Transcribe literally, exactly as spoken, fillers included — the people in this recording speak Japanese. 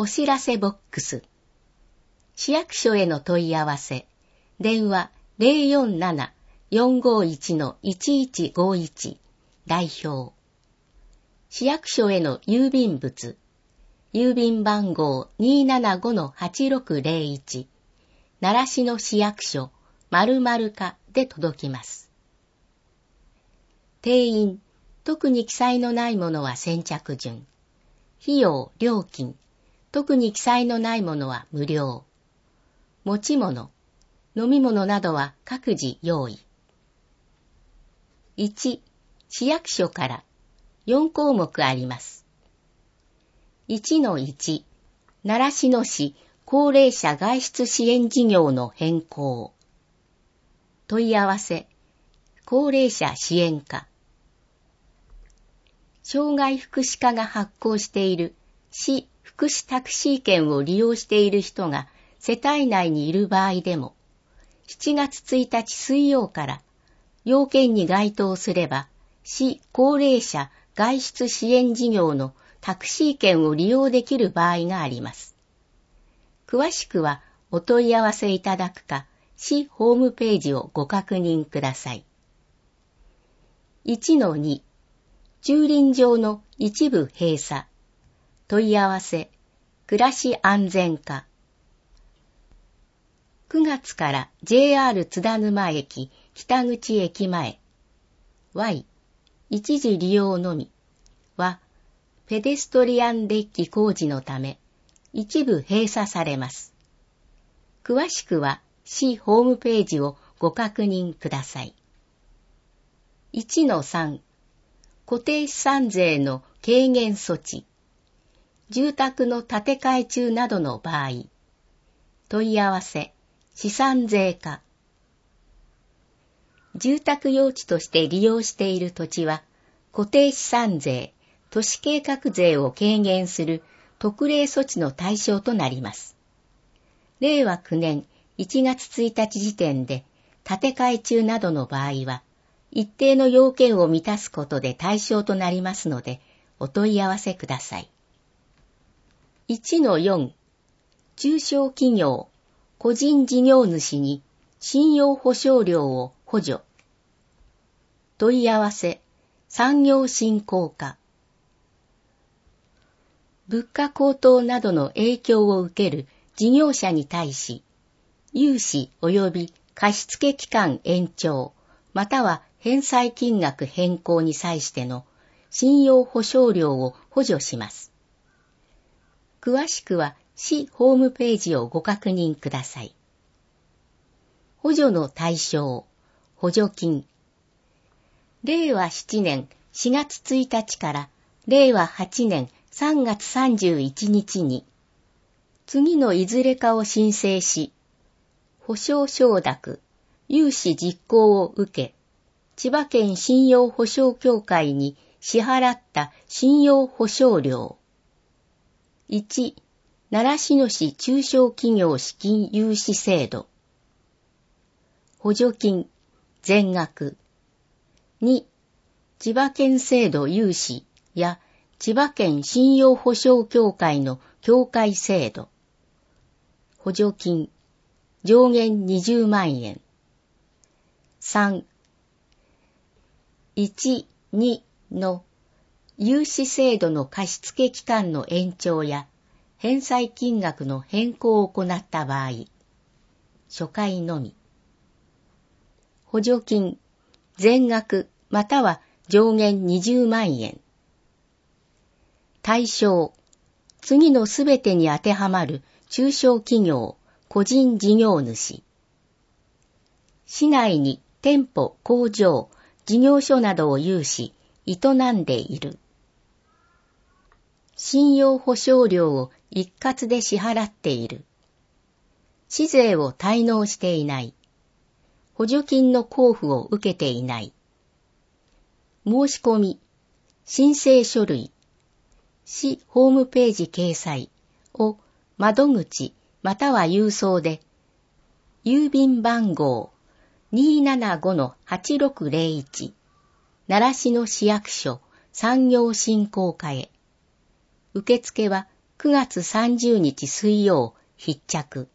お知らせボックス。市役所への問い合わせ。電話 ゼロよんなな よんごいち いちいちごいち 代表。市役所への郵便物。郵便番号 にーななごのはちろくゼロいち。習志野市役所〇〇課で届きます。定員。特に記載のないものは先着順。費用、料金。特に記載のないものは無料。持ち物、飲み物などは各自用意。いち、市役所からよん項目あります。いちのいち、習志野市高齢者外出支援事業の変更。問い合わせ、高齢者支援課。障害福祉課が発行している市福祉タクシー券を利用している人が世帯内にいる場合でも、しちがつついたち水曜から要件に該当すれば、市高齢者外出支援事業のタクシー券を利用できる場合があります。詳しくはお問い合わせいただくか、市ホームページをご確認ください。いちのに、駐輪場の一部閉鎖。問い合わせ、暮らし安全課。くがつから ジェイアール 津田沼駅北口駅前 Y 一時利用のみはペデストリアンデッキ工事のため一部閉鎖されます。詳しくは市ホームページをご確認ください。いちのさん、固定資産税の軽減措置。住宅の建て替え中などの場合。問い合わせ、資産税課。住宅用地として利用している土地は、固定資産税、都市計画税を軽減する特例措置の対象となります。れいわきゅうねんいちがつついたち時点で建て替え中などの場合は、一定の要件を満たすことで対象となりますので、お問い合わせください。いちのよん、中小企業、個人事業主に信用保証料を補助。問い合わせ、産業振興課。物価高騰などの影響を受ける事業者に対し、融資及び貸付期間延長、または返済金額変更に際しての信用保証料を補助します。詳しくは市ホームページをご確認ください。補助の対象、補助金。れいわななねんしがつついたちかられいわはちねんさんがつさんじゅういちにちに、次のいずれかを申請し、保証承諾、融資実行を受け、千葉県信用保証協会に支払った信用保証料。いち、習志野市中小企業資金融資制度。補助金、全額。に、千葉県制度融資や千葉県信用保証協会の協会制度。補助金、上限にじゅうまんえん。さん、いち、にの融資制度の貸付期間の延長や返済金額の変更を行った場合、初回のみ。補助金、全額または上限にじゅうまんえん。対象、次のすべてに当てはまる中小企業、個人事業主。市内に店舗、工場、事業所などを有し、営んでいる。信用保証料を一括で支払っている。市税を滞納していない。補助金の交付を受けていない。申し込み、申請書類、市ホームページ掲載を窓口または郵送で、郵便番号 にーななごのはちろくゼロいち、習志野市役所産業振興課へ。受付はくがつさんじゅうにち水曜、必着。